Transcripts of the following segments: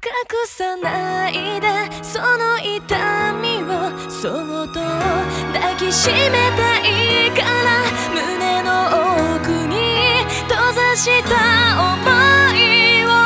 隠さないでその痛みをそっと抱きしめたいから胸の奥に閉ざした想いを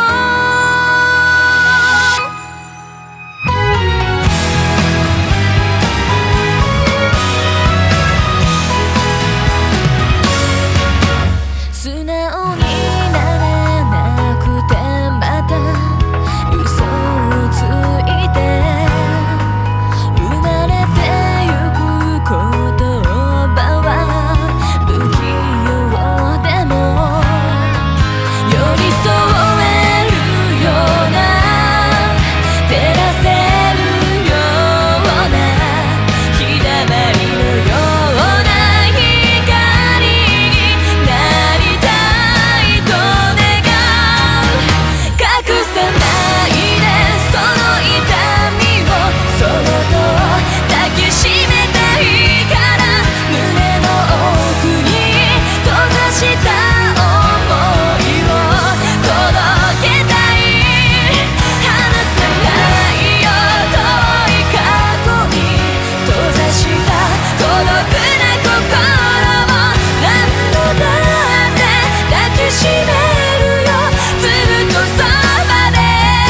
素直になれなくてまた嘘をついて生まれてゆく言葉は不器用でも寄り添えるような照らせるようなひだまりのような光になりたいと願う隠さないでその痛みをそっと抱きしめたいから胸の奥に閉ざした想いを届けたい離さないよ遠い過去に閉ざした孤独な心を何度だって抱きしめるよずっとそばで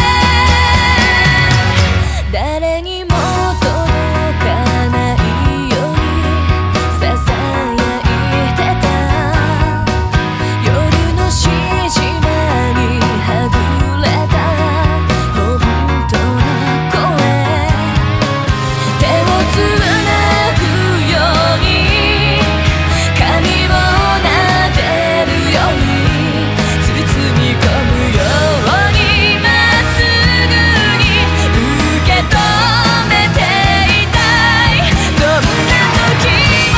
誰にも届かないようにささやいてた夜のしじまにはぐれた本当の声手をつなぐように髪を撫でるように包み込むようにまっすぐに受け止めていたいどんな時も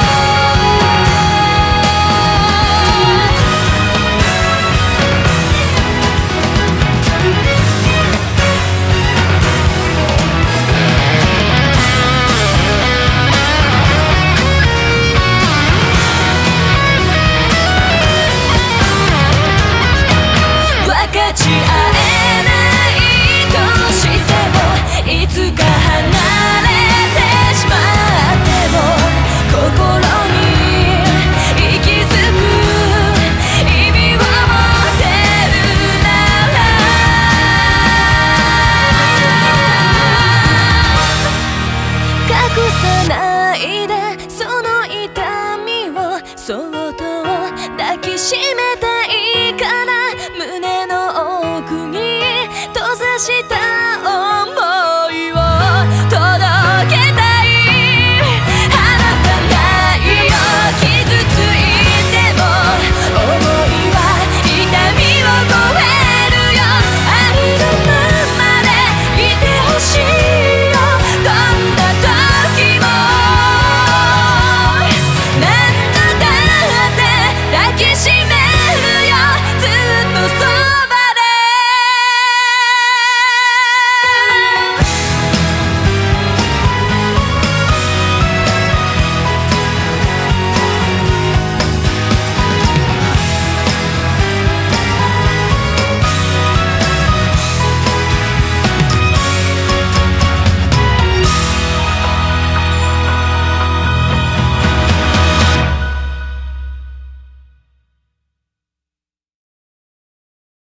分かち合えないとしてもいつか離れてしまっても心に息づく意味を持ってるなら隠さないでその痛みをそっと抱きしめたいから胸の奥に閉ざした